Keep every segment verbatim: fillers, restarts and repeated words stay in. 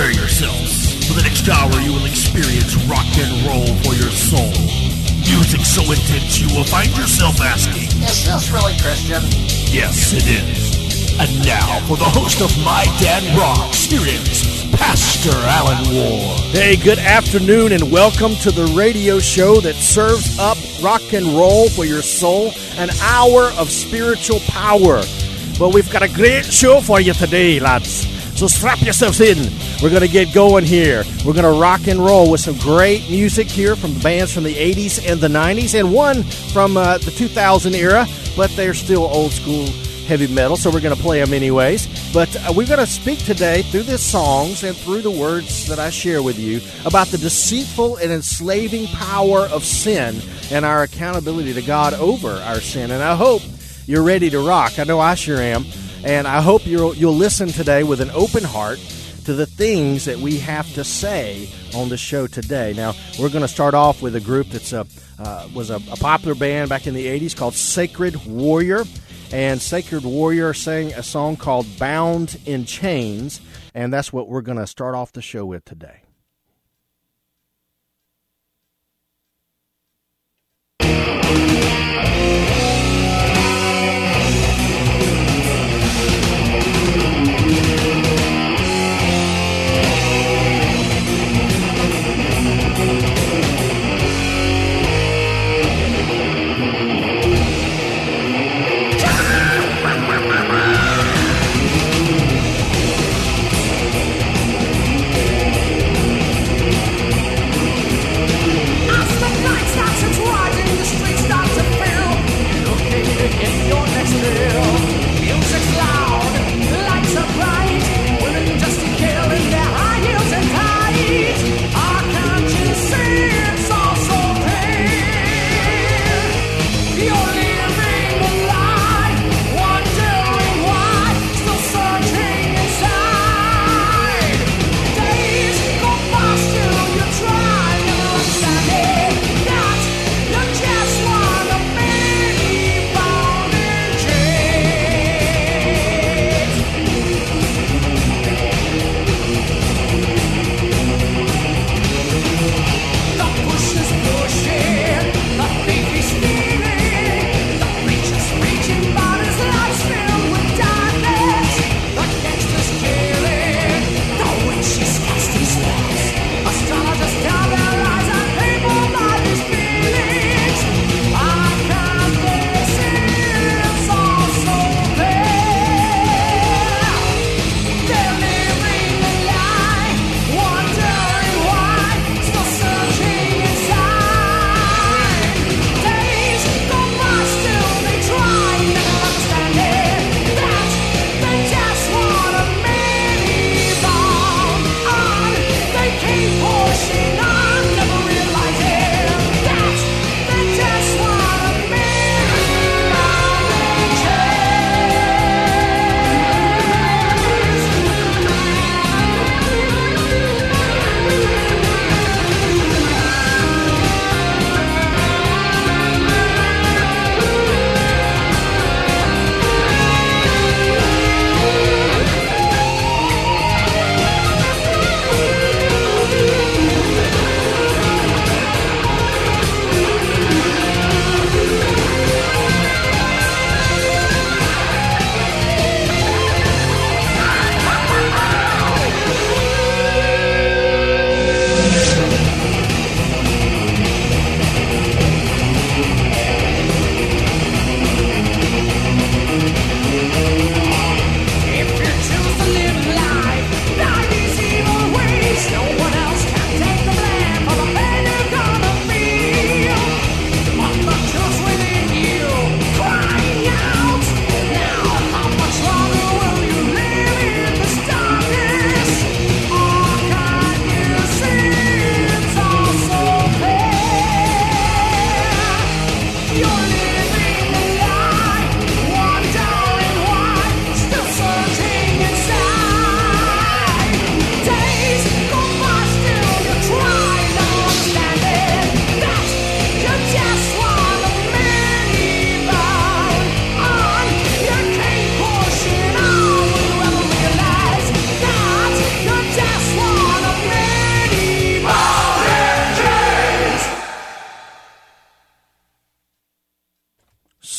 Prepare yourselves. For the next hour, you will experience rock and roll for your soul. Music so intense you will find yourself asking, is this really Christian? Yes, it is. And now, for the host of My Dad Rocks, here is Pastor Alan Ward. Hey, good afternoon and welcome to the radio show that serves up rock and roll for your soul, an hour of spiritual power. Well, we've got a great show for you today, lads. So strap yourselves in. We're going to get going here. We're going to rock and roll with some great music here from bands from the eighties and the nineties, and one from uh, the two thousand era, but they're still old school heavy metal, so we're going to play them anyways. But uh, we're going to speak today through the songs and through the words that I share with you about the deceitful and enslaving power of sin and our accountability to God over our sin. And I hope you're ready to rock. I know I sure am. And I hope you'll, you'll listen today with an open heart to the things that we have to say on the show today. Now, we're going to start off with a group that's a, uh, was a, a popular band back in the eighties called Sacred Warrior. And Sacred Warrior sang a song called Bound in Chains. And that's what we're going to start off the show with today.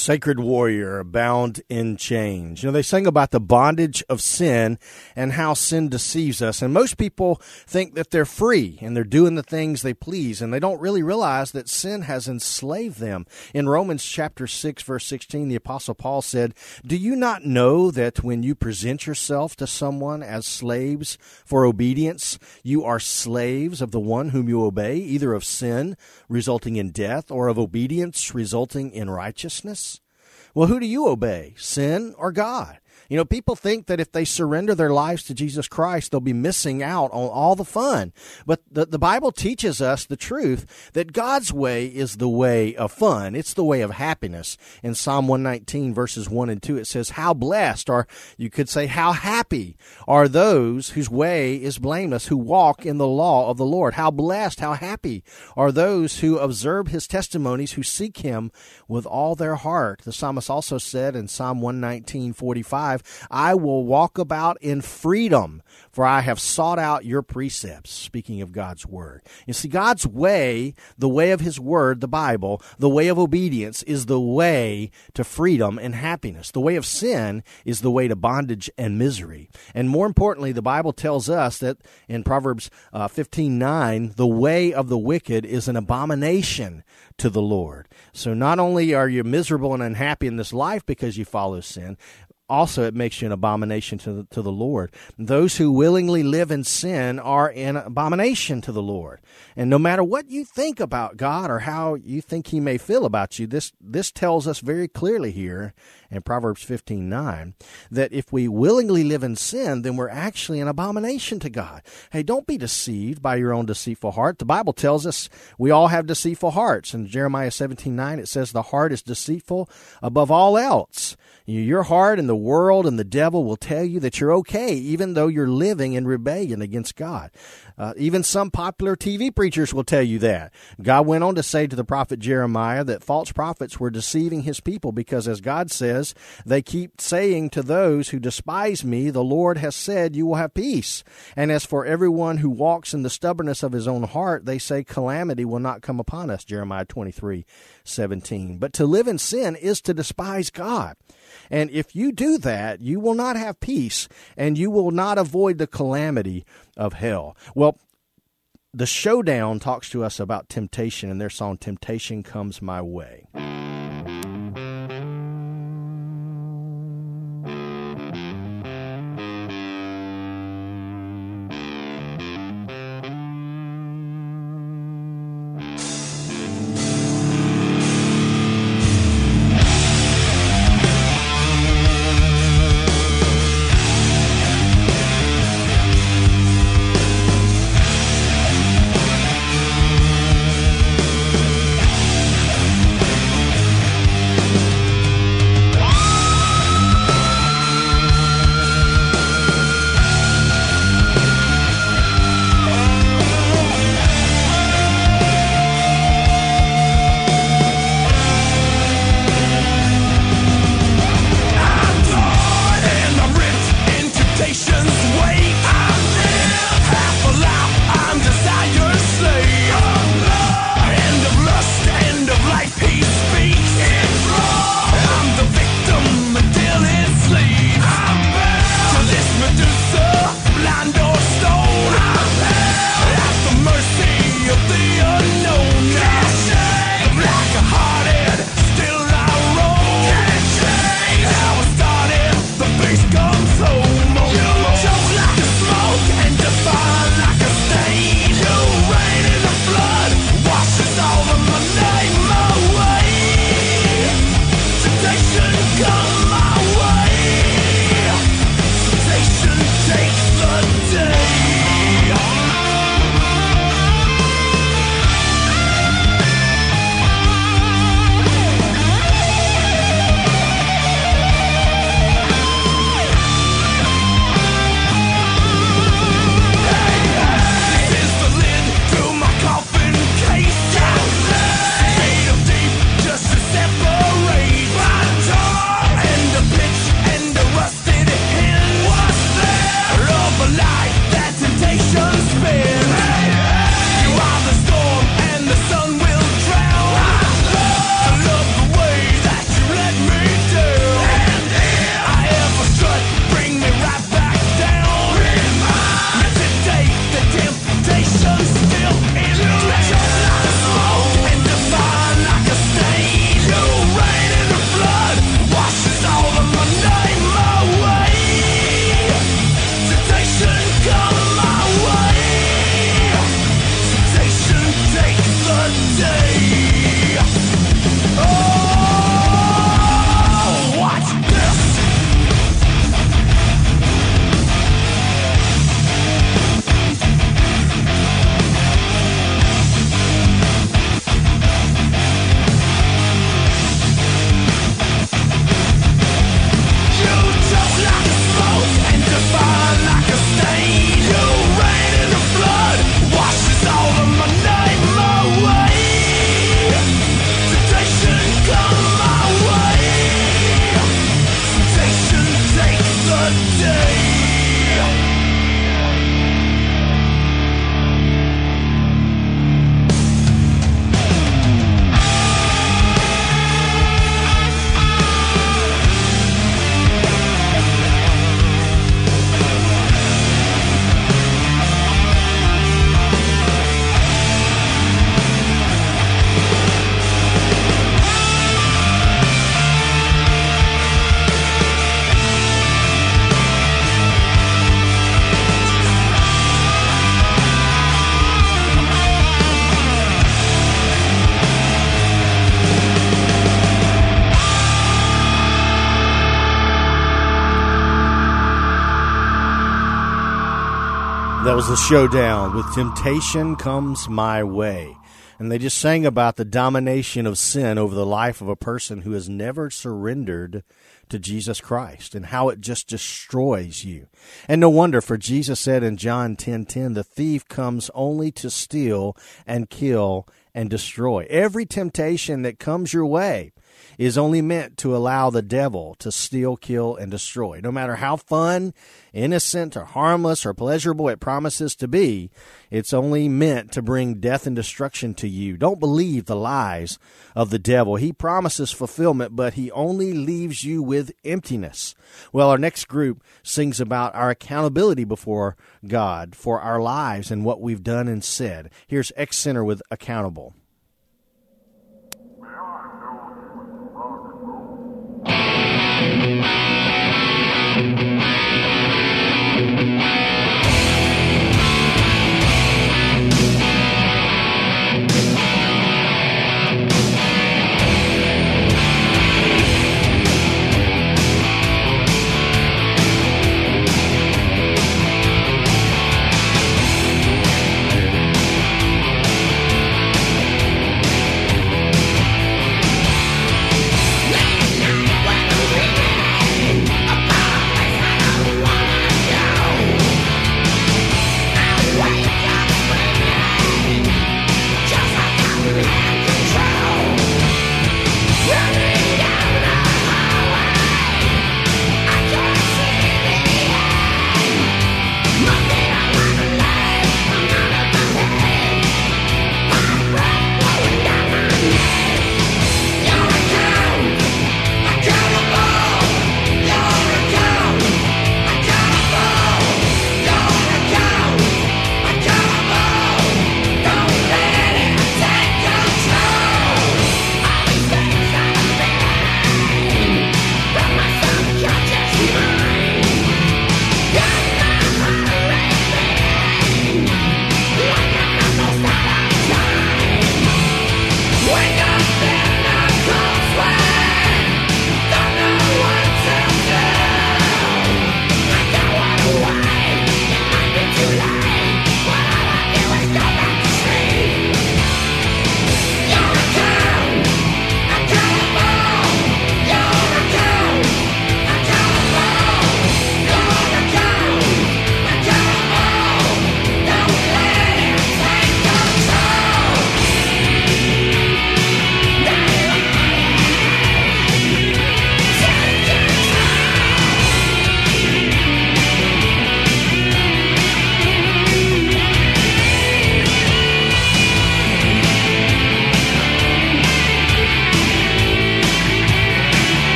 Sacred warrior, bound in chains. You know, they sing about the bondage of sin and how sin deceives us. And most people think that they're free and they're doing the things they please, and they don't really realize that sin has enslaved them. In Romans chapter six, verse sixteen, the Apostle Paul said, "Do you not know that when you present yourself to someone as slaves for obedience, you are slaves of the one whom you obey, either of sin, resulting in death, or of obedience, resulting in righteousness?" Well, who do you obey, sin or God? You know, people think that if they surrender their lives to Jesus Christ, they'll be missing out on all the fun. But the, the Bible teaches us the truth that God's way is the way of fun. It's the way of happiness. In Psalm one nineteen, verses one and two, it says, "How blessed," or you could say, "How happy are those whose way is blameless, who walk in the law of the Lord." How blessed, how happy are those who observe his testimonies, who seek him with all their heart. The psalmist also said in Psalm one nineteen, forty-five, "I will walk about in freedom, for I have sought out your precepts." Speaking of God's word. You see, God's way, the way of his word, the Bible, the way of obedience is the way to freedom and happiness. The way of sin is the way to bondage and misery. And more importantly, the Bible tells us that in Proverbs uh, fifteen nine, the way of the wicked is an abomination to the Lord. So not only are you miserable and unhappy in this life because you follow sin, also, it makes you an abomination to the, to the Lord. Those who willingly live in sin are an abomination to the Lord. And no matter what you think about God or how you think he may feel about you, this, this tells us very clearly here in Proverbs fifteen nine that if we willingly live in sin, then we're actually an abomination to God. Hey, don't be deceived by your own deceitful heart. The Bible tells us we all have deceitful hearts. In Jeremiah seventeen nine, it says the heart is deceitful above all else. Your heart and the world and the devil will tell you that you're okay, even though you're living in rebellion against God. Uh, even some popular T V preachers will tell you that. God went on to say to the prophet Jeremiah that false prophets were deceiving his people because, as God says, they keep saying to those who despise me, "The Lord has said you will have peace." And as for everyone who walks in the stubbornness of his own heart, they say calamity will not come upon us, Jeremiah twenty-three seventeen. But to live in sin is to despise God. And if you do that, you will not have peace, and you will not avoid the calamity of hell. Well, the Showdown talks to us about temptation, and their song, "Temptation Comes My Way." That was the Showdown with Temptation Comes My Way. And they just sang about the domination of sin over the life of a person who has never surrendered to Jesus Christ and how it just destroys you. And no wonder, for Jesus said in John ten ten, the thief comes only to steal and kill and destroy. Every temptation that comes your way is only meant to allow the devil to steal, kill, and destroy. No matter how fun, innocent, or harmless, or pleasurable it promises to be, it's only meant to bring death and destruction to you. Don't believe the lies of the devil. He promises fulfillment, but he only leaves you with emptiness. Well, our next group sings about our accountability before God for our lives and what we've done and said. Here's X Center with Accountable.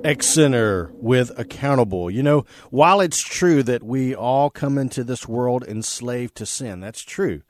X-Center with Accountable. You know, while it's true that we all come into this world enslaved to sin, that's true.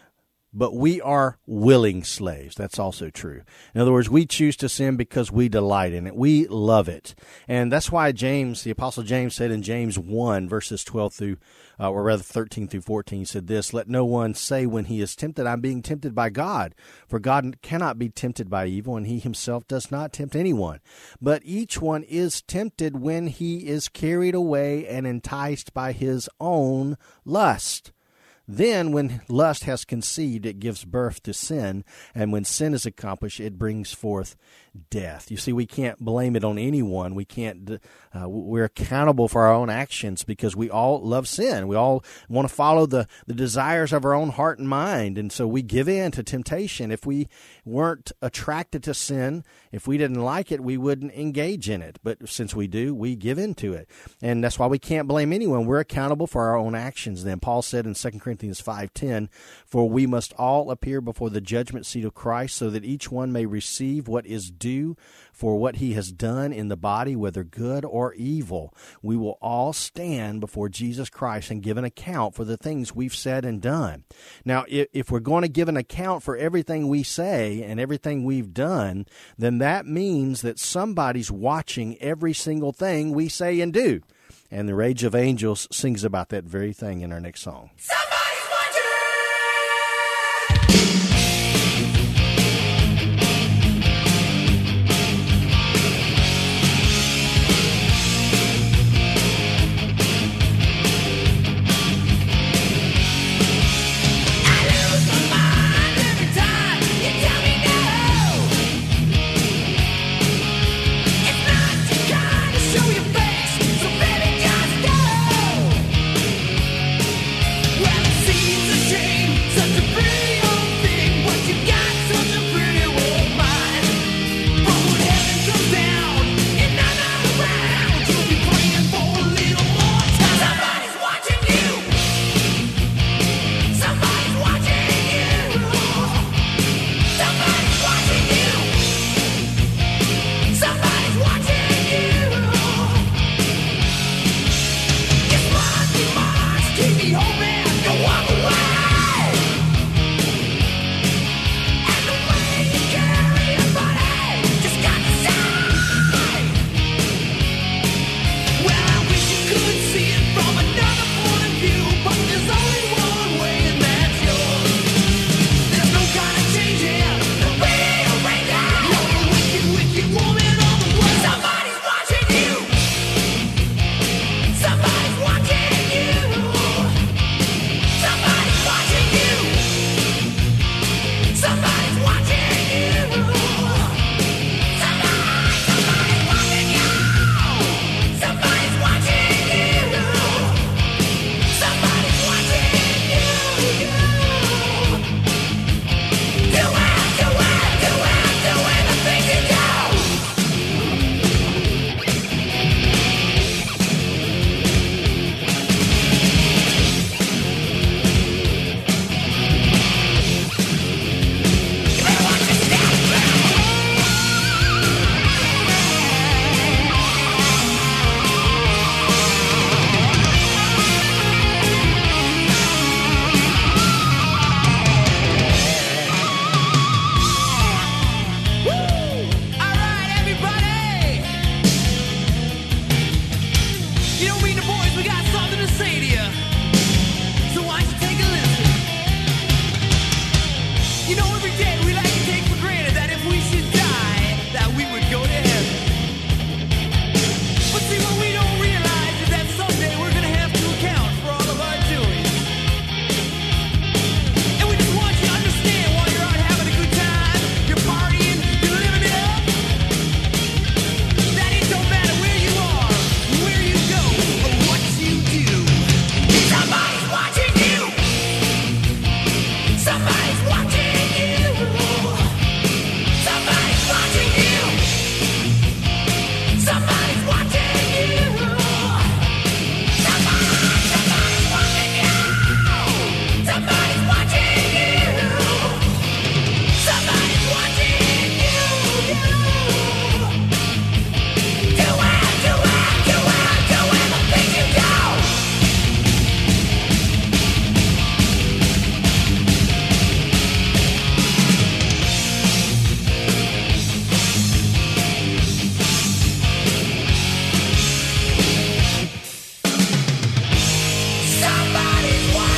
But we are willing slaves. That's also true. In other words, we choose to sin because we delight in it. We love it. And that's why James, the Apostle James said in James one, verses twelve through, uh, or rather thirteen through fourteen, he said this, "Let no one say when he is tempted, I'm being tempted by God. For God cannot be tempted by evil, and he himself does not tempt anyone. But each one is tempted when he is carried away and enticed by his own lust. Then, when lust has conceived, it gives birth to sin, and when sin is accomplished, it brings forth death." You see, we can't blame it on anyone. We can't. Uh, we're accountable for our own actions because we all love sin. We all want to follow the, the desires of our own heart and mind, and so we give in to temptation. If we weren't attracted to sin, if we didn't like it, we wouldn't engage in it. But since we do, we give in to it, and that's why we can't blame anyone. We're accountable for our own actions. Then Paul said in Second Corinthians five ten, "For we must all appear before the judgment seat of Christ, so that each one may receive what is due for what he has done in the body, whether good or evil. We will all stand before Jesus Christ and give an account for the things we've said and done." Now, if, if we're going to give an account for everything we say and everything we've done, then that means that somebody's watching every single thing we say and do. And the Rage of Angels sings about that very thing in our next song. Somebody's watching! Well,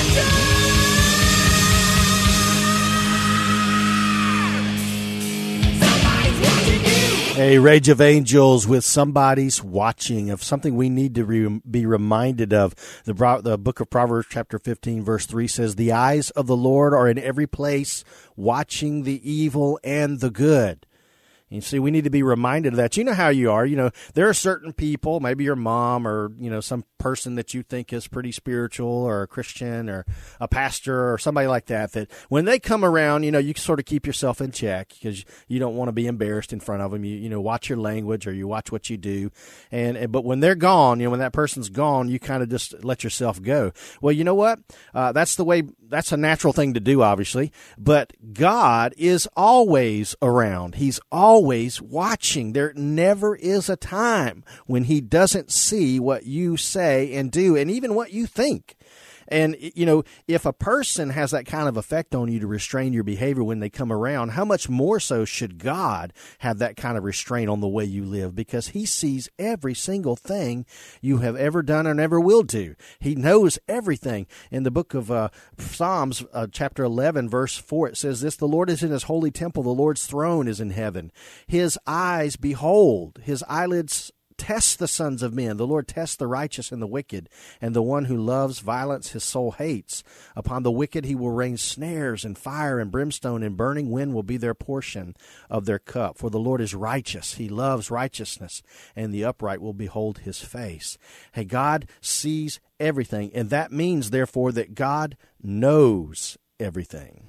A Rage of Angels with Somebody's Watching, of something we need to re- be reminded of. The, the book of Proverbs chapter fifteen verse three says, "The eyes of the Lord are in every place, watching the evil and the good." You see, we need to be reminded of that. You know how you are. You know, there are certain people, maybe your mom or, you know, some person that you think is pretty spiritual or a Christian or a pastor or somebody like that, that when they come around, you know, you sort of keep yourself in check because you don't want to be embarrassed in front of them. You, you know, watch your language or you watch what you do. And, and but when they're gone, you know, when that person's gone, you kind of just let yourself go. Well, you know what? Uh, that's the way, that's a natural thing to do, obviously. But God is always around. He's always Always watching. There never is a time when he doesn't see what you say and do, and even what you think. And, you know, if a person has that kind of effect on you to restrain your behavior when they come around, how much more so should God have that kind of restraint on the way you live? Because he sees every single thing you have ever done and ever will do. He knows everything. In the book of uh, Psalms, uh, chapter eleven, verse four, it says this, "The Lord is in his holy temple. The Lord's throne is in heaven. His eyes behold, his eyelids test the sons of men. The Lord tests the righteous and the wicked, and the one who loves violence his soul hates. Upon the wicked he will rain snares, and fire and brimstone and burning wind will be their portion of their cup. For the Lord is righteous. He loves righteousness, and the upright will behold his face." Hey, God sees everything, and that means, therefore, that God knows everything.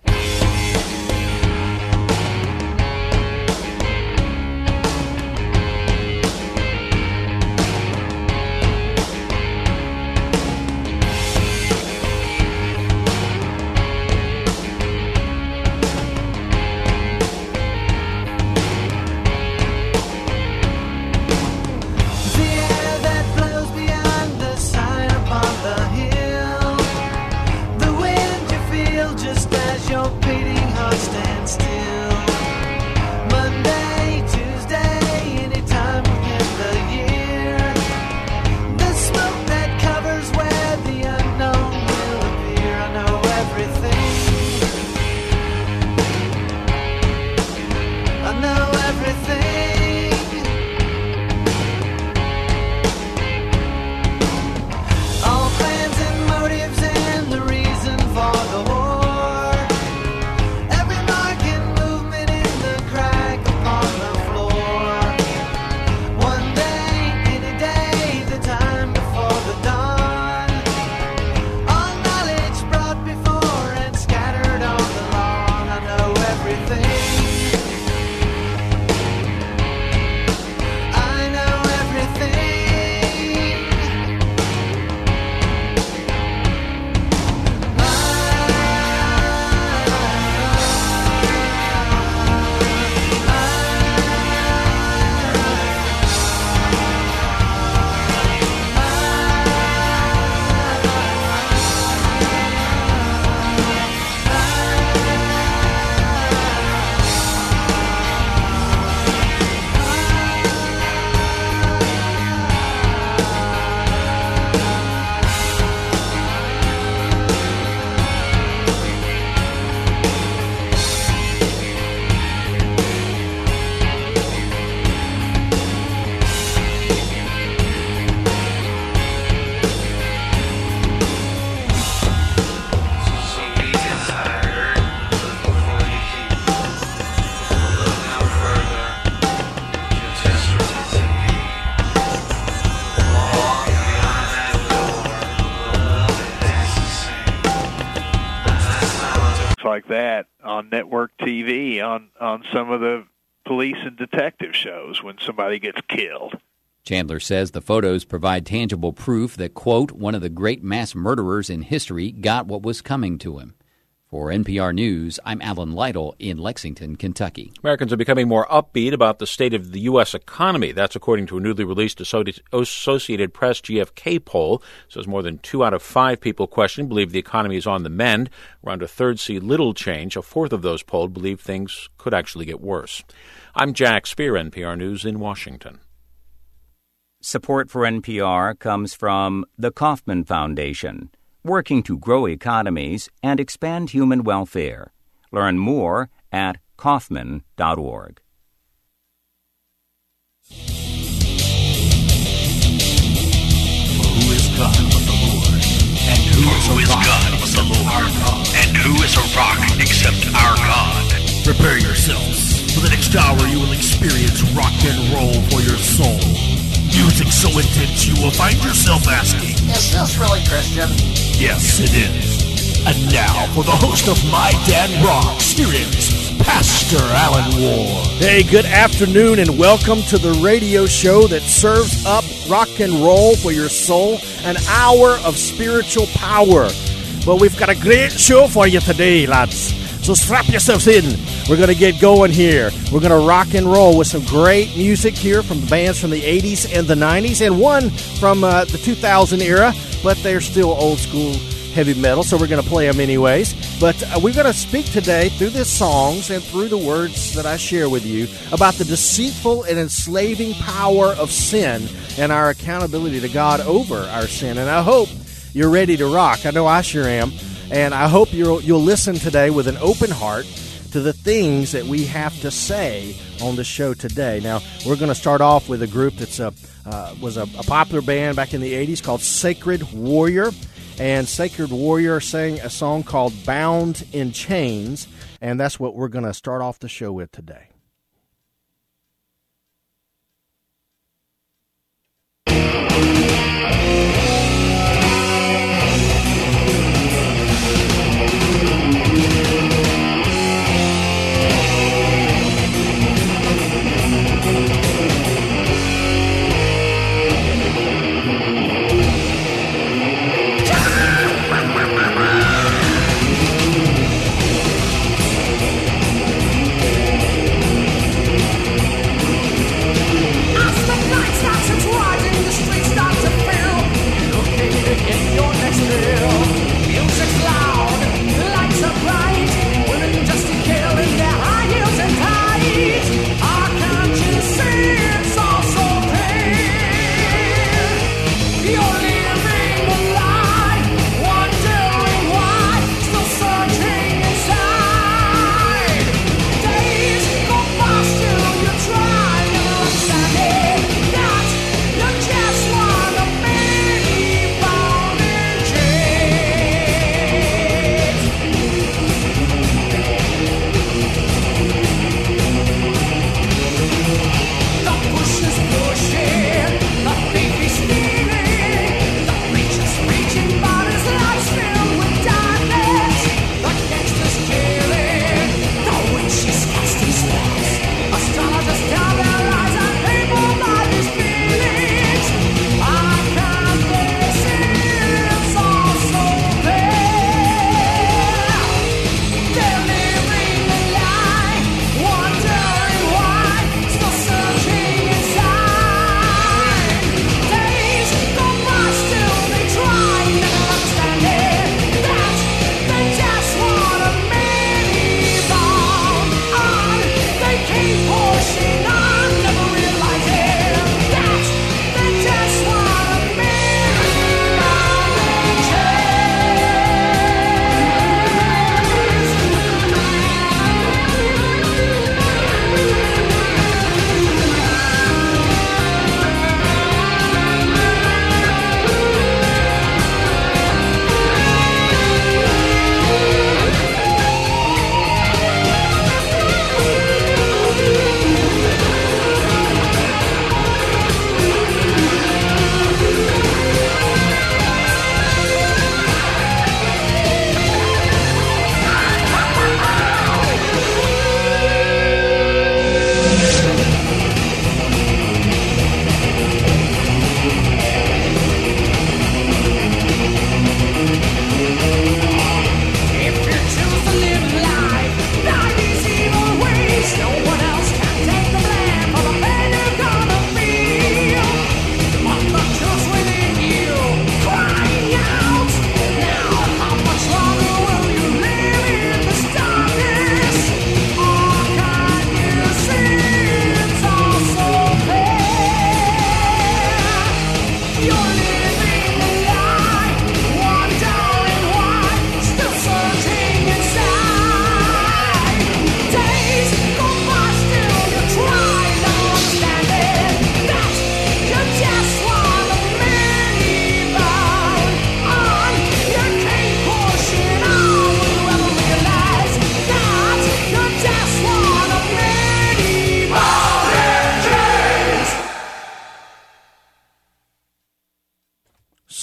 Like that on network T V, on, on some of the police and detective shows when somebody gets killed. Chandler says the photos provide tangible proof that, quote, one of the great mass murderers in history got what was coming to him. For N P R News, I'm Alan Lytle in Lexington, Kentucky. Americans are becoming more upbeat about the state of the U S economy. That's according to a newly released Associated Press G F K poll. It says more than two out of five people questioned believe the economy is on the mend. Around a third see little change. A fourth of those polled believe things could actually get worse. I'm Jack Spear, N P R News in Washington. Support for N P R comes from the Kauffman Foundation, working to grow economies and expand human welfare. Learn more at Kaufman dot org. Who is God but the Lord? And who is, who is God but the Lord? Our God. And who is a rock except our God? Prepare yourselves. For the next hour you will experience rock and roll for your soul. Music so intense you will find yourself asking, Is this really Christian? yes, it is. And now for the host of My Dad Rocks, here is Pastor Alan Ward. Hey, good afternoon and welcome to the radio show that serves up rock and roll for your soul, an hour of spiritual power. Well, we've got a great show for you today, lads. So strap yourselves in. We're going to get going here. We're going to rock and roll with some great music here from bands from the eighties and the nineties, and one from uh, the two thousand era, but they're still old school heavy metal, so we're going to play them anyways. But uh, we're going to speak today through the songs and through the words that I share with you about the deceitful and enslaving power of sin and our accountability to God over our sin. And I hope you're ready to rock. I know I sure am. And I hope you'll, you'll listen today with an open heart to the things that we have to say on the show today. Now, we're going to start off with a group that's a, uh, was a, a popular band back in the eighties called Sacred Warrior. And Sacred Warrior sang a song called Bound in Chains. And that's what we're going to start off the show with today.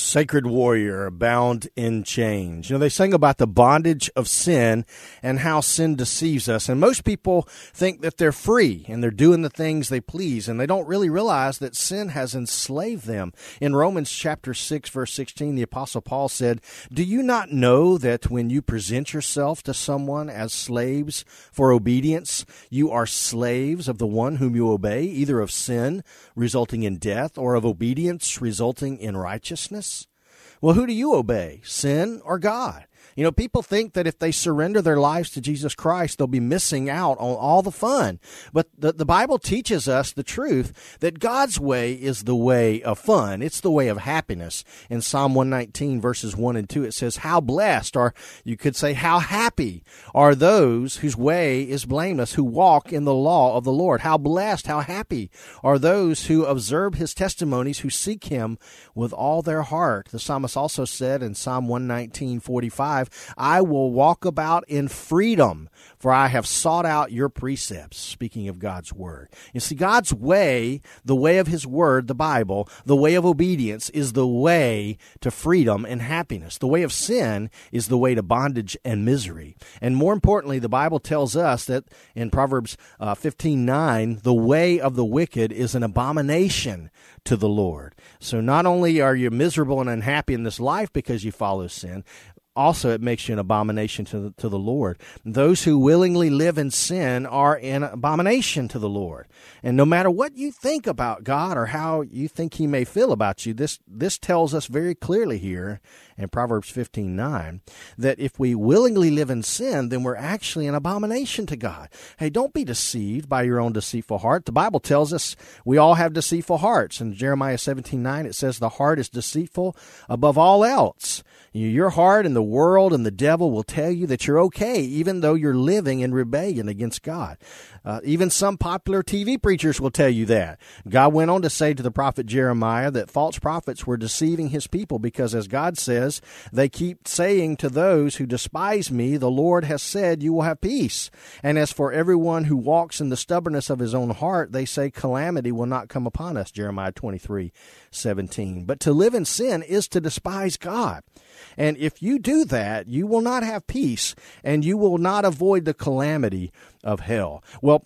Sacred warrior, bound in chains. You know, they sing about the bondage of sin and how sin deceives us. And most people think that they're free and they're doing the things they please, and they don't really realize that sin has enslaved them. In Romans chapter six, verse sixteen, the Apostle Paul said, "Do you not know that when you present yourself to someone as slaves for obedience, you are slaves of the one whom you obey, either of sin, resulting in death, or of obedience, resulting in righteousness?" Well, who do you obey, sin or God? You know, people think that if they surrender their lives to Jesus Christ, they'll be missing out on all the fun. But the, the Bible teaches us the truth that God's way is the way of fun. It's the way of happiness. In Psalm one nineteen, verses one and two, it says, "How blessed," or you could say, "How happy are those whose way is blameless, who walk in the law of the Lord." How blessed, how happy are those who observe his testimonies, who seek him with all their heart. The psalmist also said in Psalm one nineteen, forty-five, "I will walk about in freedom, for I have sought out your precepts." Speaking of God's word. You see, God's way, the way of his word, the Bible, the way of obedience is the way to freedom and happiness. The way of sin is the way to bondage and misery. And more importantly, the Bible tells us that in Proverbs uh, fifteen nine, the way of the wicked is an abomination to the Lord. So not only are you miserable and unhappy in this life because you follow sin, also it makes you an abomination to the, to the Lord. Those who willingly live in sin are an abomination to the Lord. And no matter what you think about God or how you think he may feel about you, this this tells us very clearly here in Proverbs fifteen nine that if we willingly live in sin, then we're actually an abomination to God. Hey, don't be deceived by your own deceitful heart. The Bible tells us we all have deceitful hearts. In Jeremiah seventeen nine, it says the heart is deceitful above all else. Your heart and the world and the devil will tell you that you're okay, even though you're living in rebellion against God. Uh, even some popular T V preachers will tell you that. God went on to say to the prophet Jeremiah that false prophets were deceiving his people because, as God says, they keep saying to those who despise me, "The Lord has said you will have peace." And as for everyone who walks in the stubbornness of his own heart, they say calamity will not come upon us, Jeremiah twenty-three seventeen. But to live in sin is to despise God. And if you do that, you will not have peace, and you will not avoid the calamity of hell. Well,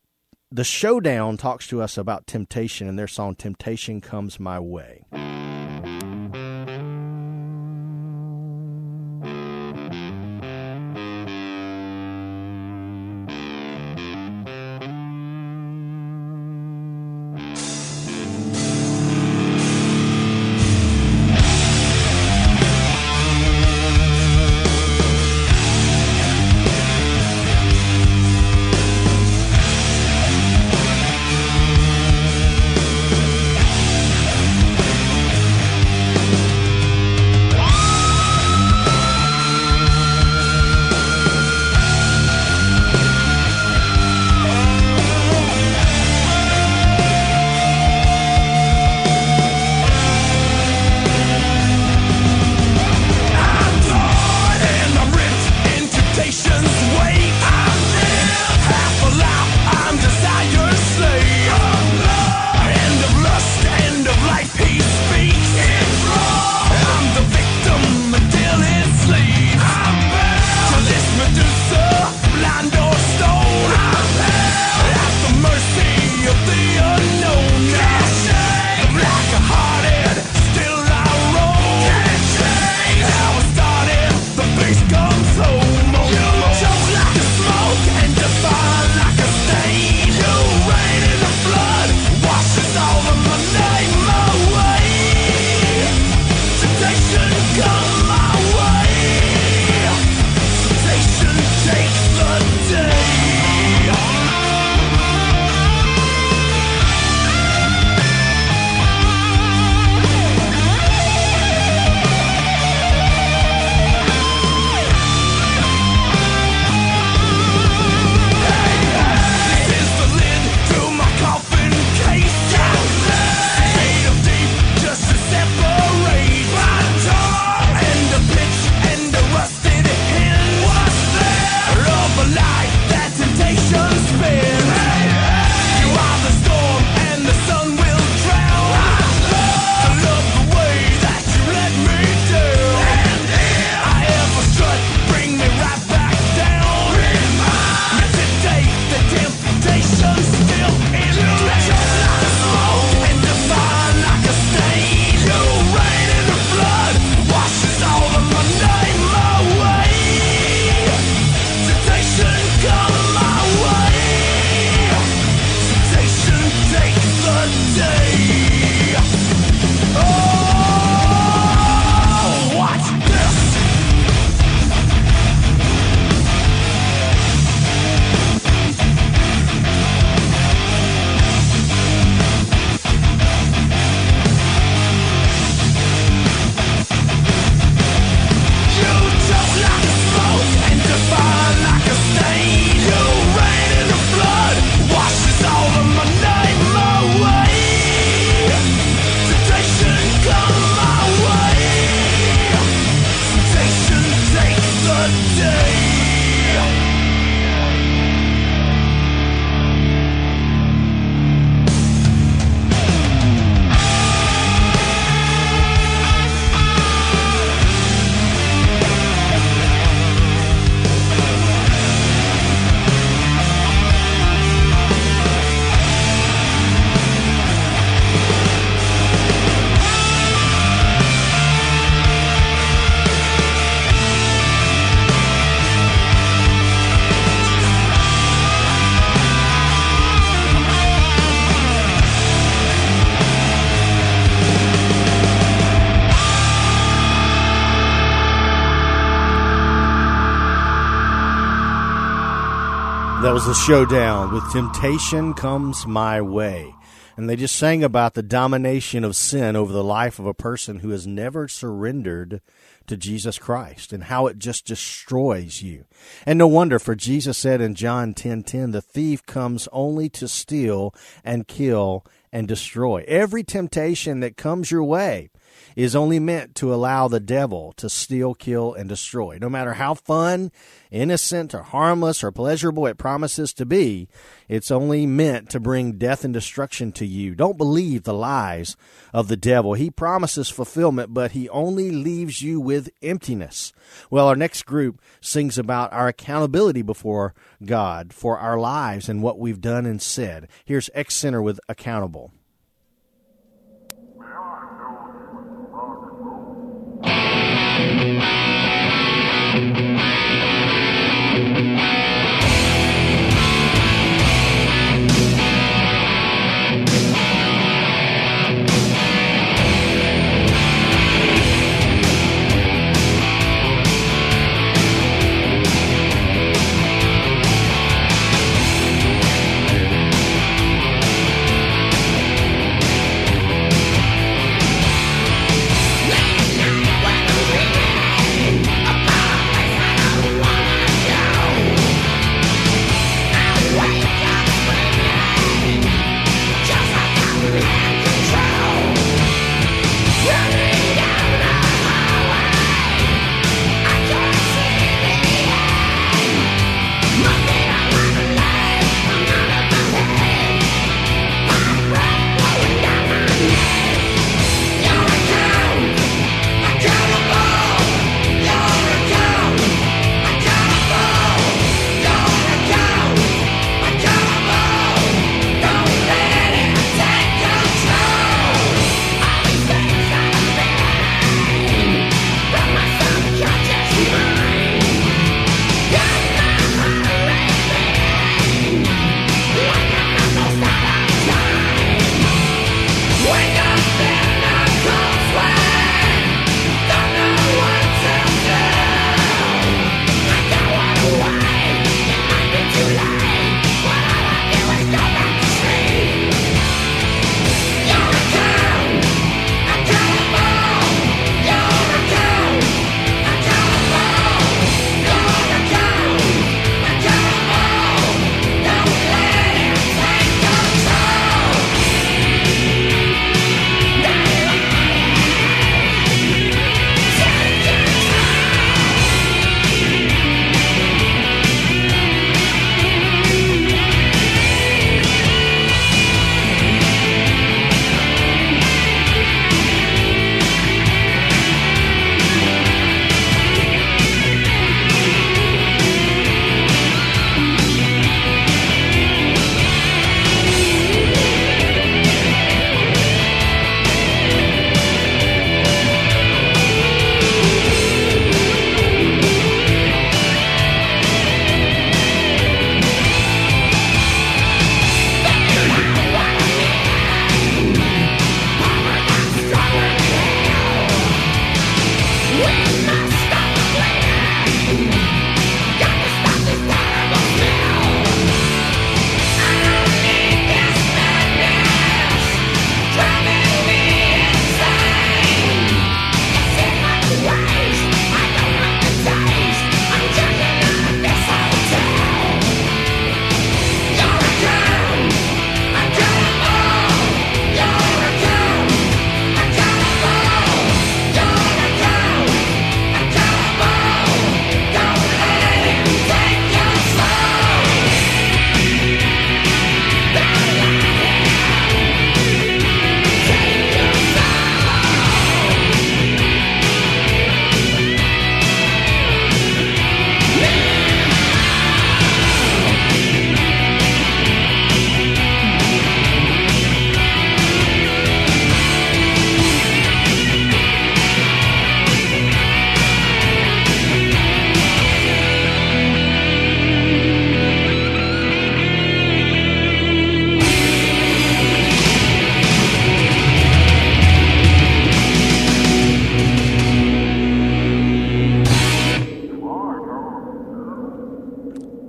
the Showdown talks to us about temptation in their song, "Temptation Comes My Way." That was the Showdown with Temptation Comes My Way. And they just sang about the domination of sin over the life of a person who has never surrendered to Jesus Christ and how it just destroys you. And no wonder, for Jesus said in John ten ten, the thief comes only to steal and kill and destroy. Every temptation that comes your way is only meant to allow the devil to steal, kill, and destroy. No matter how fun, innocent, or harmless, or pleasurable it promises to be, it's only meant to bring death and destruction to you. Don't believe the lies of the devil. He promises fulfillment, but he only leaves you with emptiness. Well, our next group sings about our accountability before God for our lives and what we've done and said. Here's X Center with Accountable.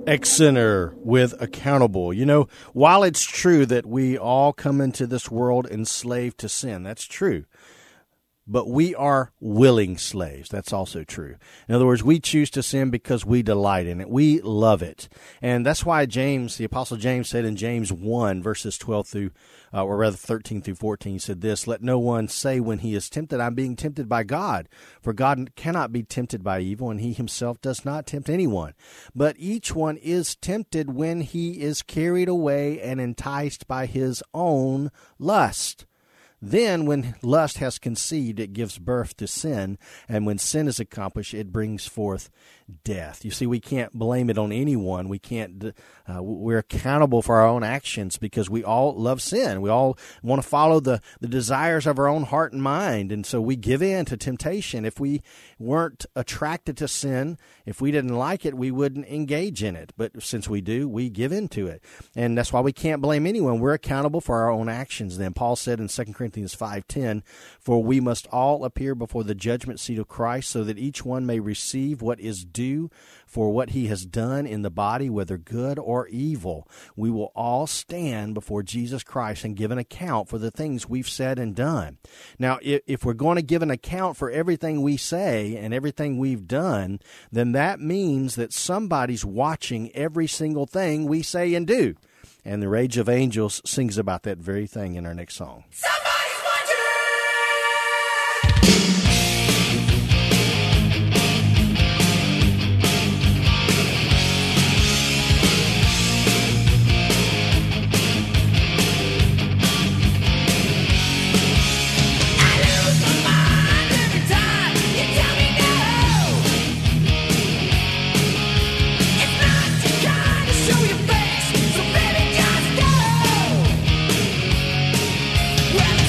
X-Center with Accountable. You know, while it's true that we all come into this world enslaved to sin, that's true. But we are willing slaves. That's also true. In other words, we choose to sin because we delight in it. We love it. And that's why James, the Apostle James said in James one, verses twelve through, uh, or rather thirteen through fourteen, he said this, "Let no one say when he is tempted, I'm being tempted by God. For God cannot be tempted by evil, and he himself does not tempt anyone. But each one is tempted when he is carried away and enticed by his own lust. Then, when lust has conceived, it gives birth to sin, and when sin is accomplished, it brings forth death." You see, we can't blame it on anyone. We can't. Uh, we're accountable for our own actions because we all love sin. We all want to follow the, the desires of our own heart and mind, and so we give in to temptation. If we weren't attracted to sin, if we didn't like it, we wouldn't engage in it. But since we do, we give in to it, and that's why we can't blame anyone. We're accountable for our own actions. Then Paul said in Second Corinthians five ten, "For we must all appear before the judgment seat of Christ, so that each one may receive what is due for what he has done in the body, whether good or evil. We will all stand before Jesus Christ and give an account for the things we've said and done." Now, if, if we're going to give an account for everything we say and everything we've done, then that means that somebody's watching every single thing we say and do. And the Rage of Angels sings about that very thing in our next song. Somebody's watching! Well,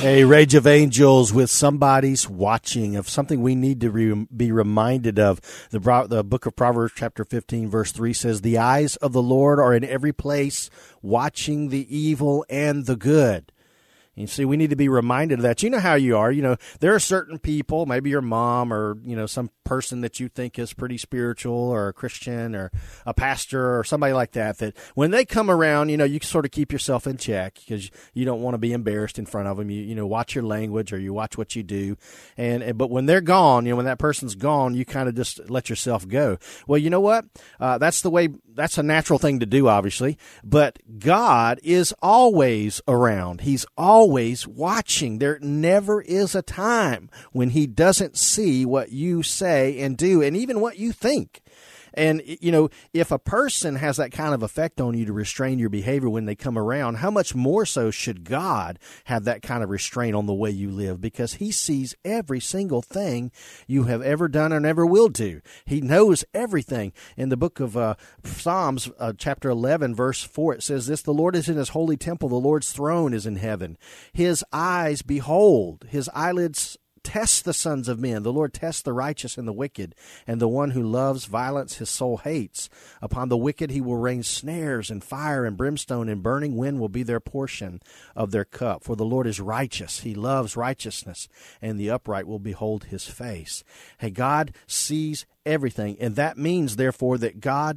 A Rage of Angels with Somebody's Watching, of something we need to re- be reminded of. The, the book of Proverbs chapter fifteen verse three says, "The eyes of the Lord are in every place, watching the evil and the good." You see, we need to be reminded of that. You know how you are. You know, there are certain people, maybe your mom or, you know, some person that you think is pretty spiritual or a Christian or a pastor or somebody like that, that when they come around, you know, you sort of keep yourself in check because you don't want to be embarrassed in front of them. You, you know, watch your language or you watch what you do. And, and but when they're gone, you know, when that person's gone, you kind of just let yourself go. Well, you know what? Uh, that's the way, that's a natural thing to do, obviously. But God is always around. He's always Always watching. There never is a time when he doesn't see what you say and do, and even what you think. And, you know, if a person has that kind of effect on you to restrain your behavior when they come around, how much more so should God have that kind of restraint on the way you live? Because he sees every single thing you have ever done and ever will do. He knows everything. In the book of uh, Psalms, uh, chapter eleven, verse four, it says this, "The Lord is in his holy temple. The Lord's throne is in heaven. His eyes behold, his eyelids test the sons of men. The Lord tests the righteous and the wicked, and the one who loves violence his soul hates. Upon the wicked he will rain snares, and fire and brimstone and burning wind will be their portion of their cup. For the Lord is righteous. He loves righteousness, and the upright will behold his face." Hey, God sees everything, and that means, therefore, that God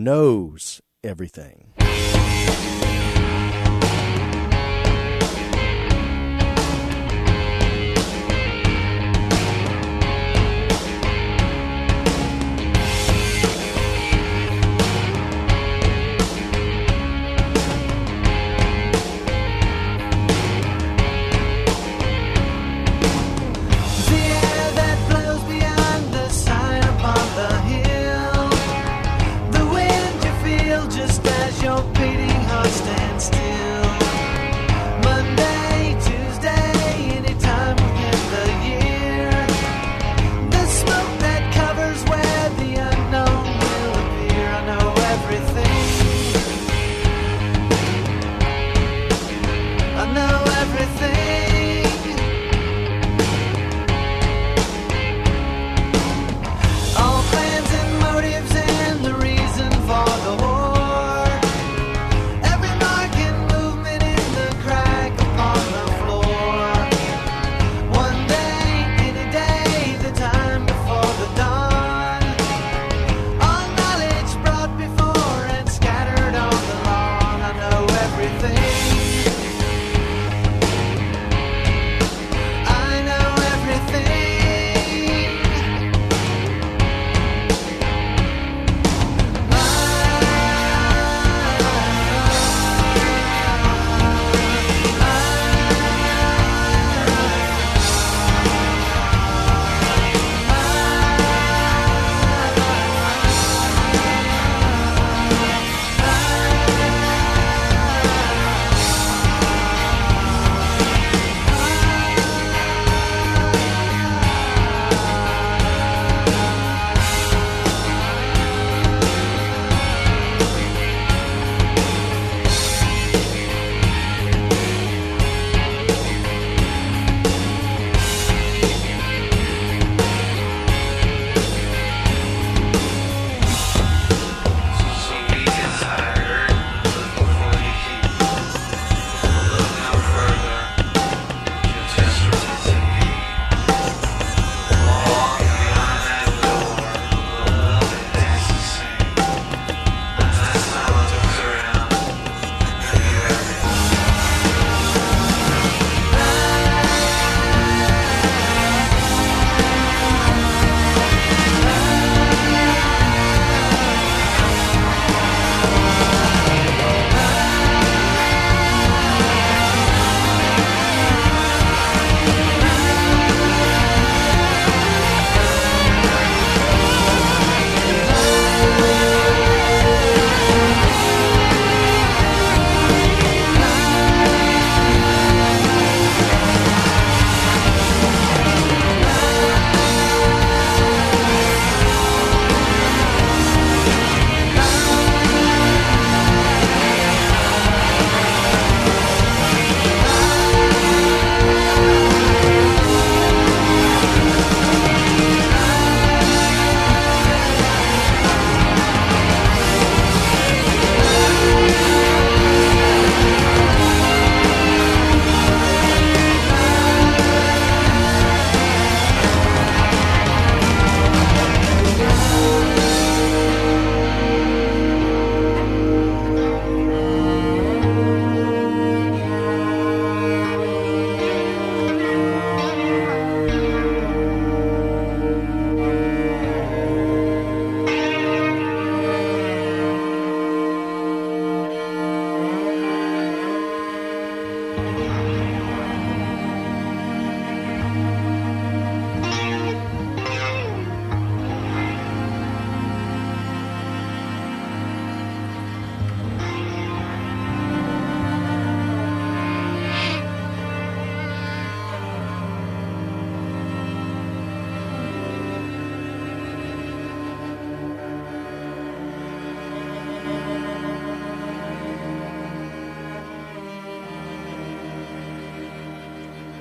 knows everything. Just as your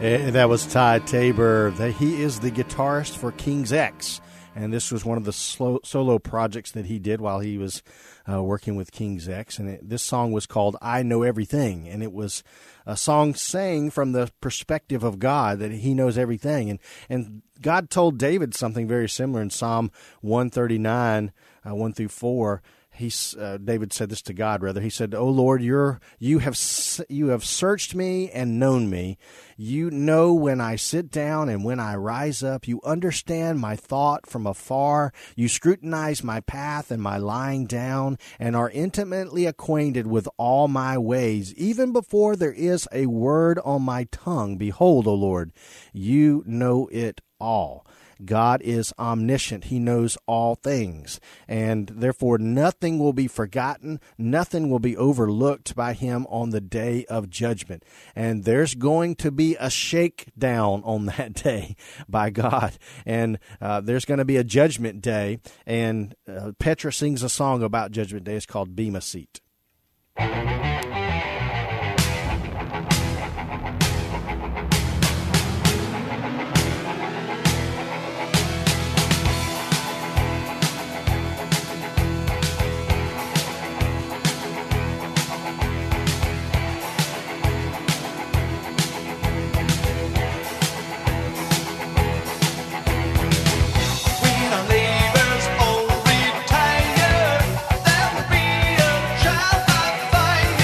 Uh, that was Ty Tabor. The, he is the guitarist for King's X, and this was one of the slow, solo projects that he did while he was uh, working with King's X. And it, this song was called "I Know Everything," and it was a song sang from the perspective of God, that He knows everything. And and God told David something very similar in Psalm one thirty-nine, uh, one through four. He, uh, David said this to God, rather. He said, "O Lord, you're, you have you have searched me and known me. You know when I sit down and when I rise up. You understand my thought from afar. You scrutinize my path and my lying down, and are intimately acquainted with all my ways. Even before there is a word on my tongue, behold, O Lord, you know it all." God is omniscient. He knows all things, and therefore nothing will be forgotten. Nothing will be overlooked by Him on the day of judgment. And there's going to be a shakedown on that day by God, and uh, there's going to be a judgment day, and uh, Petra sings a song about judgment day. It's called Bema Seat. There will be a child by fire.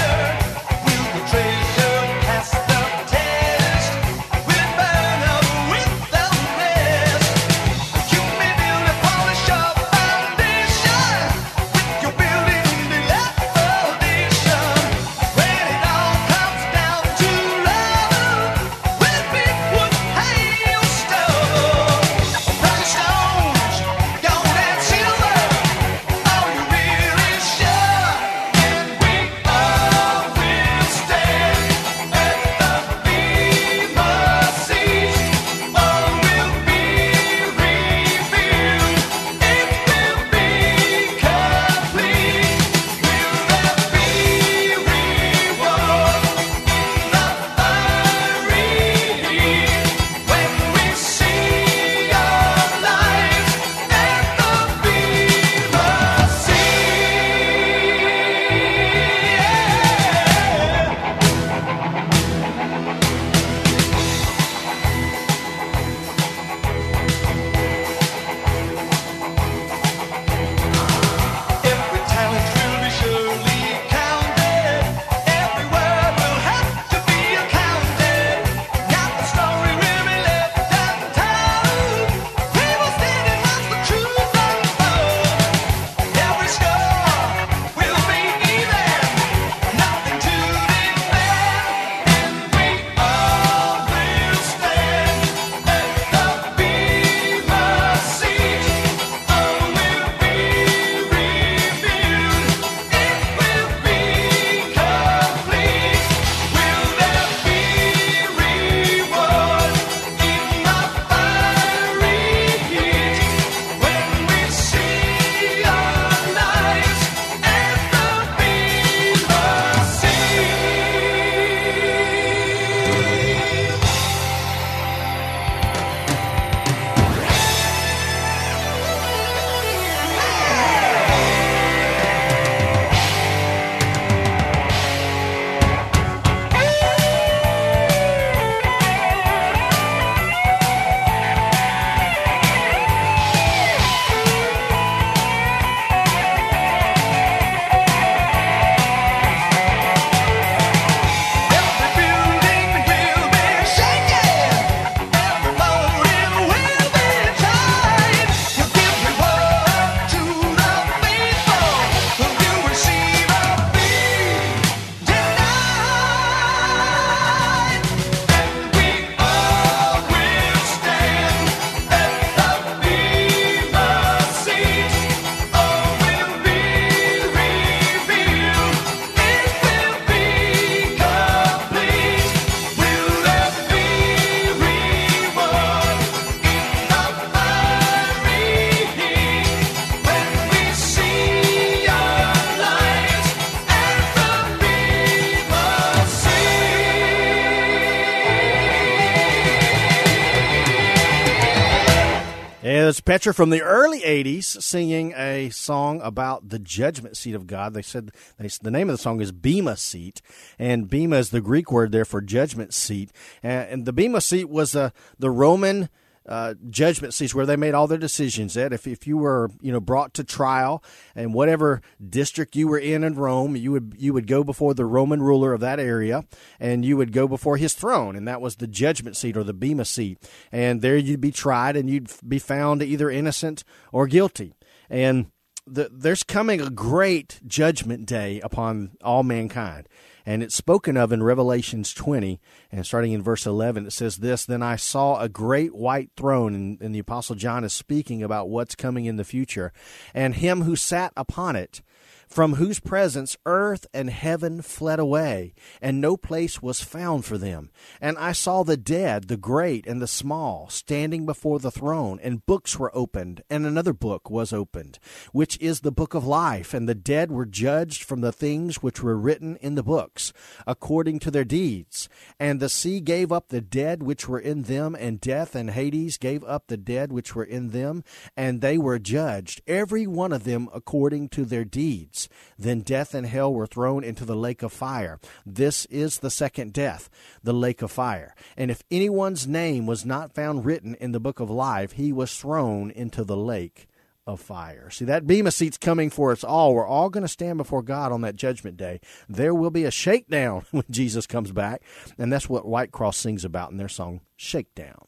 It's Petra from the early eighties singing a song about the judgment seat of God. They said they, the name of the song is Bema Seat, and Bema is the Greek word there for judgment seat. And, and the Bema Seat was uh, the Roman Uh, judgment seats where they made all their decisions. That if, if you were, you know, brought to trial in whatever district you were in in Rome, you would you would go before the Roman ruler of that area, and you would go before his throne, and that was the judgment seat or the Bema Seat. And there you'd be tried, and you'd be found either innocent or guilty. And the, there's coming a great judgment day upon all mankind. And it's spoken of in Revelations twenty, and starting in verse eleven, it says this, "Then I saw a great white throne," and, and the Apostle John is speaking about what's coming in the future, "and him who sat upon it, from whose presence earth and heaven fled away, and no place was found for them. And I saw the dead, the great and the small, standing before the throne, and books were opened, and another book was opened, which is the book of life. And the dead were judged from the things which were written in the books, according to their deeds. And the sea gave up the dead which were in them, and death and Hades gave up the dead which were in them, and they were judged, every one of them according to their deeds. Then death and hell were thrown into the lake of fire. This is the second death, the lake of fire. And if anyone's name was not found written in the book of life, he was thrown into the lake of fire." See, that Bema Seat's coming for us all. We're all going to stand before God on that judgment day. There will be a shakedown when Jesus comes back, and that's what White Cross sings about in their song, Shakedown.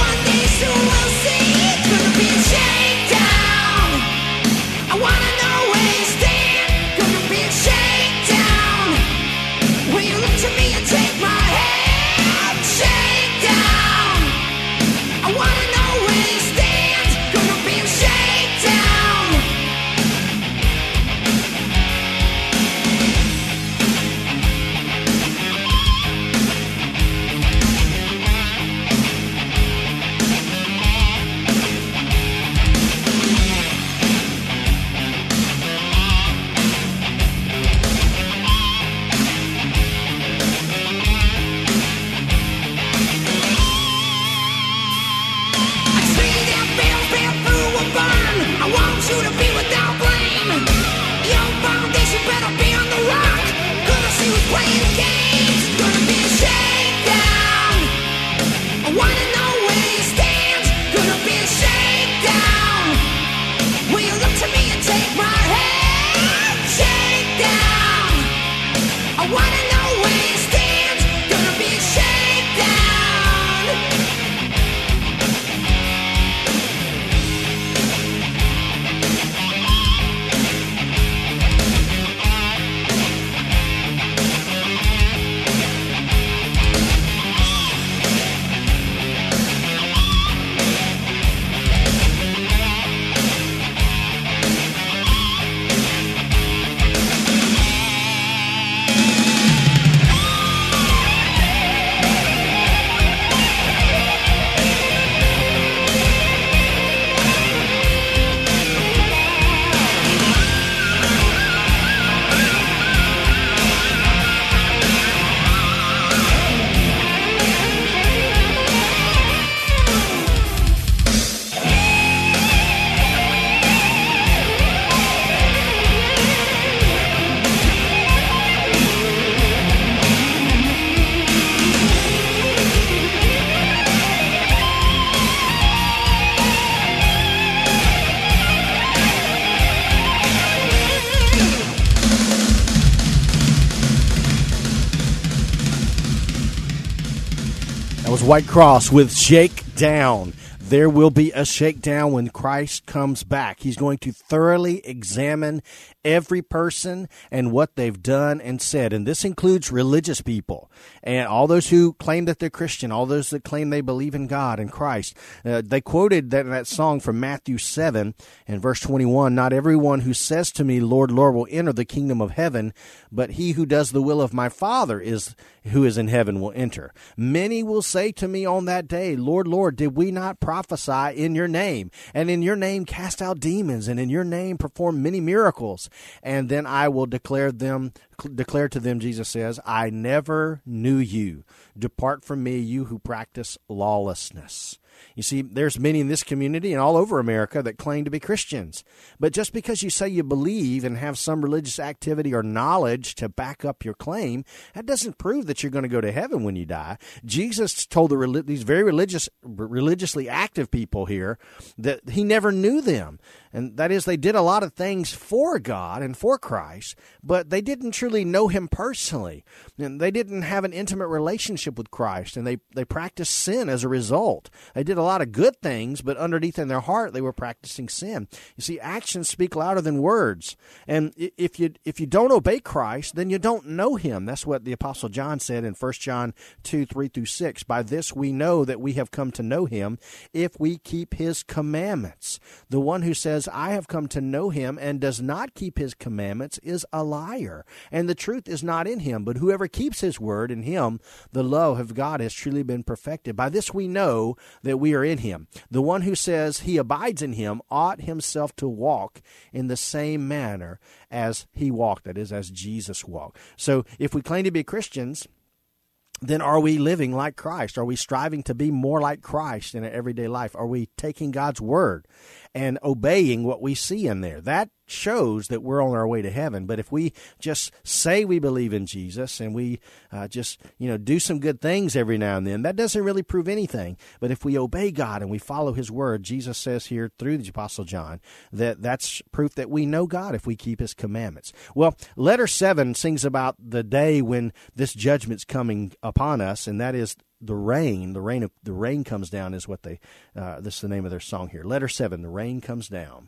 I wanna know White Cross with Shake Down. There will be a shakedown when Christ comes back. He's going to thoroughly examine every person and what they've done and said. And this includes religious people and all those who claim that they're Christian, all those that claim they believe in God and Christ. Uh, they quoted that, that song from Matthew seven and verse twenty-one, "Not everyone who says to me, Lord, Lord, will enter the kingdom of heaven, but he who does the will of my Father is who is in heaven will enter. Many will say to me on that day, Lord, Lord, did we not prophesy in your name, and in your name cast out demons, and in your name perform many miracles? And then I will declare them, declare to them," Jesus says, "I never knew you. Depart from me, you who practice lawlessness." You see, there's many in this community and all over America that claim to be Christians. But just because you say you believe and have some religious activity or knowledge to back up your claim, that doesn't prove that you're going to go to heaven when you die. Jesus told the, these very religious, religiously active people here that he never knew them. And that is, they did a lot of things for God and for Christ, but they didn't truly know him personally. And they didn't have an intimate relationship with Christ, and they, they practiced sin as a result. They did a lot of good things, but underneath in their heart, they were practicing sin. You see, actions speak louder than words. And if you if you don't obey Christ, then you don't know him. That's what the Apostle John said in First John two, three through six. "By this we know that we have come to know him, if we keep his commandments. The one who says, I have come to know him, and does not keep his commandments is a liar, and the truth is not in him. But whoever keeps his word, in him the love of God has truly been perfected. By this we know that we are in him. The one who says he abides in him ought himself to walk in the same manner as he walked," that is, as Jesus walked. So if we claim to be Christians, then are we living like Christ? Are we striving to be more like Christ in our everyday life? Are we taking God's word and obeying what we see in there? That shows that we're on our way to heaven. But if we just say we believe in Jesus and we uh, just, you know, do some good things every now and then, that doesn't really prove anything. But if we obey God and we follow his word, Jesus says here through the Apostle John that that's proof that we know God if we keep his commandments. Well, letter seven sings about the day when this judgment's coming upon us, and that is the rain. The rain of the rain comes down is what they. Uh, this is the name of their song here. Letter seven. The rain comes down.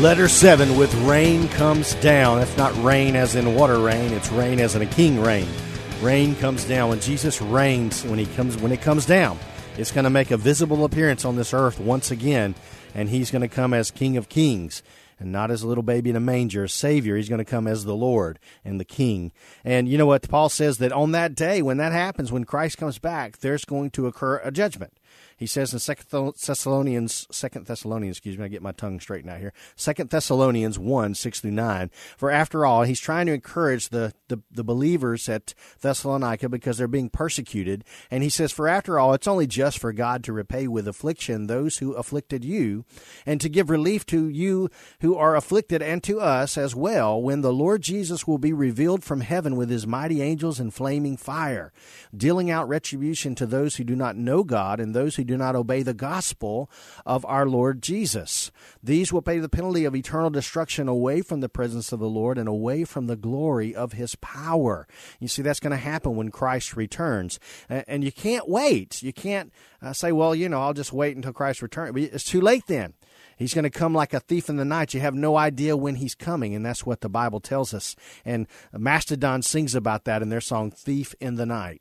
Letter seven with rain comes down. That's not rain as in water rain. It's rain as in a king reign. Rain comes down. When Jesus reigns, when he comes, when it comes down, it's going to make a visible appearance on this earth once again, and he's going to come as King of Kings. And not as a little baby in a manger, a Savior. He's going to come as the Lord and the King. And you know what? Paul says that on that day, when that happens, when Christ comes back, there's going to occur a judgment. He says in Second Thessalonians, Second Thessalonians, excuse me, I get my tongue straightened out here. Second Thessalonians one, six through nine. For after all, he's trying to encourage the, the, the believers at Thessalonica because they're being persecuted. And he says, for after all, it's only just for God to repay with affliction those who afflicted you, and to give relief to you who are afflicted, and to us as well, when the Lord Jesus will be revealed from heaven with his mighty angels in flaming fire, dealing out retribution to those who do not know God and those who do not obey the gospel of our Lord Jesus. These will pay the penalty of eternal destruction away from the presence of the Lord and away from the glory of his power. You see, that's going to happen when Christ returns. And you can't wait. You can't uh, say, well, you know, I'll just wait until Christ returns. It's too late then. He's going to come like a thief in the night. You have no idea when he's coming, and that's what the Bible tells us. And Mastodon sings about that in their song, Thief in the Night.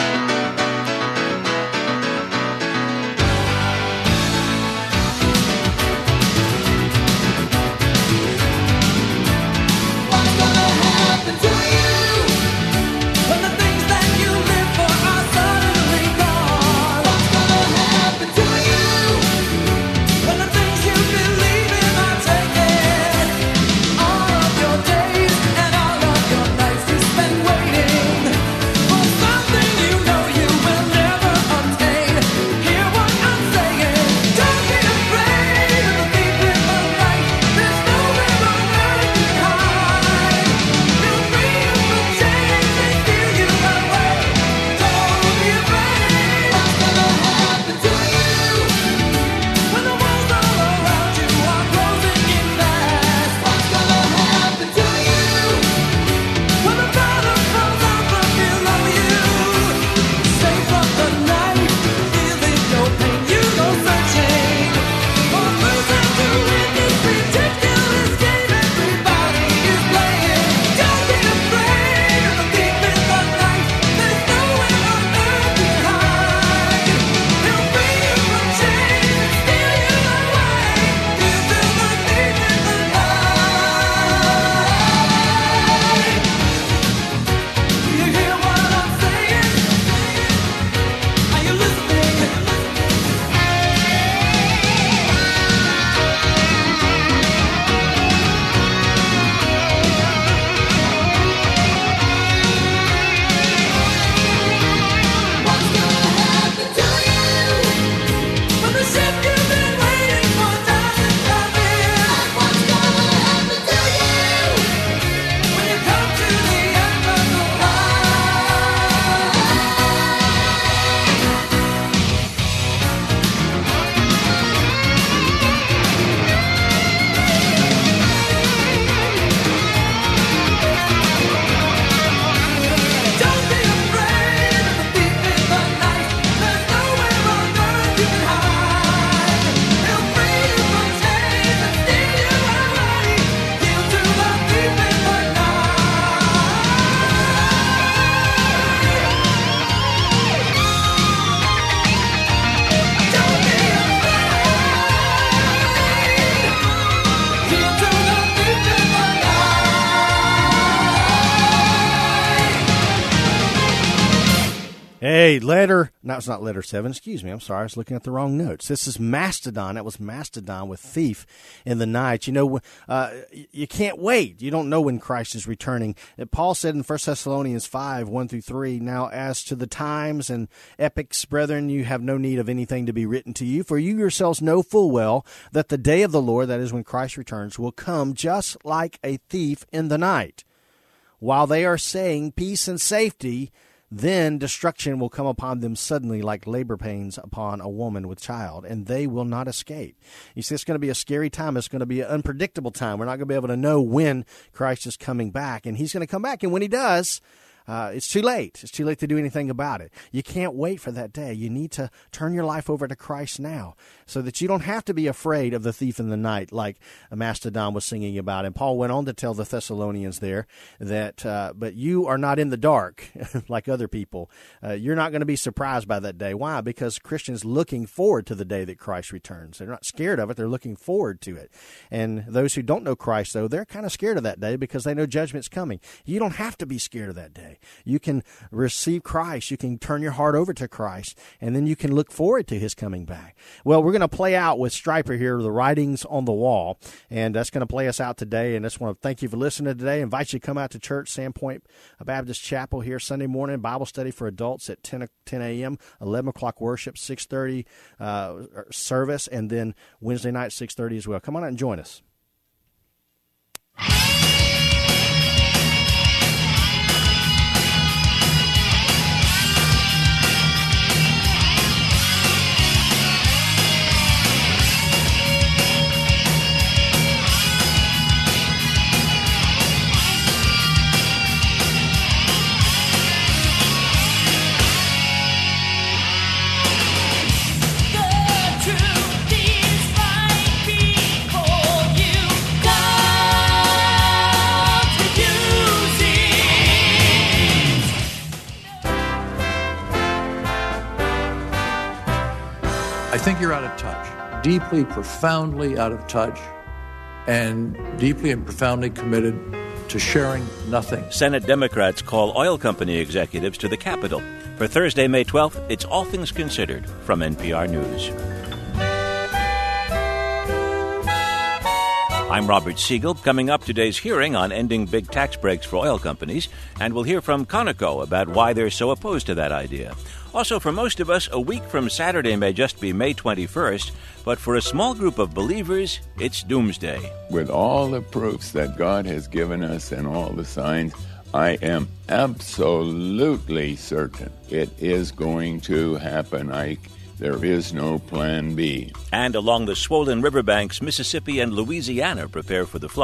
Hey, letter, no, it's not letter seven, excuse me, I'm sorry, I was looking at the wrong notes. This is Mastodon, that was Mastodon with Thief in the Night. You know, uh, you can't wait, you don't know when Christ is returning. Paul said in First Thessalonians five, one through three, now as to the times and epochs, brethren, you have no need of anything to be written to you, for you yourselves know full well that the day of the Lord, that is when Christ returns, will come just like a thief in the night. While they are saying peace and safety, then destruction will come upon them suddenly like labor pains upon a woman with child, and they will not escape. You see, it's going to be a scary time. It's going to be an unpredictable time. We're not going to be able to know when Christ is coming back, and he's going to come back. And when he does, uh, it's too late. It's too late to do anything about it. You can't wait for that day. You need to turn your life over to Christ now so that you don't have to be afraid of the thief in the night like Mastodon was singing about. And Paul went on to tell the Thessalonians there that, uh, but you are not in the dark like other people. Uh, you're not going to be surprised by that day. Why? Because Christians looking forward to the day that Christ returns. They're not scared of it. They're looking forward to it. And those who don't know Christ, though, they're kind of scared of that day because they know judgment's coming. You don't have to be scared of that day. You can receive Christ. You can turn your heart over to Christ, and then you can look forward to his coming back. Well, we're going to play out with Stryper here, The Writings on the Wall, and that's going to play us out today. And I just want to thank you for listening today. I invite you to come out to church, Sandpoint Baptist Chapel here Sunday morning, Bible study for adults at ten a.m., eleven o'clock worship, six thirty uh, service, and then Wednesday night, six thirty as well. Come on out and join us. I think you're out of touch, deeply, profoundly out of touch, and deeply and profoundly committed to sharing nothing. Senate Democrats call oil company executives to the Capitol. For Thursday, May twelfth, it's All Things Considered from N P R News. I'm Robert Siegel. Coming up, today's hearing on ending big tax breaks for oil companies, and we'll hear from Conoco about why they're so opposed to that idea. Also, for most of us, a week from Saturday may just be May twenty-first, but for a small group of believers, it's doomsday. With all the proofs that God has given us and all the signs, I am absolutely certain it is going to happen. I, there is no plan B. And along the swollen riverbanks, Mississippi and Louisiana prepare for the flood.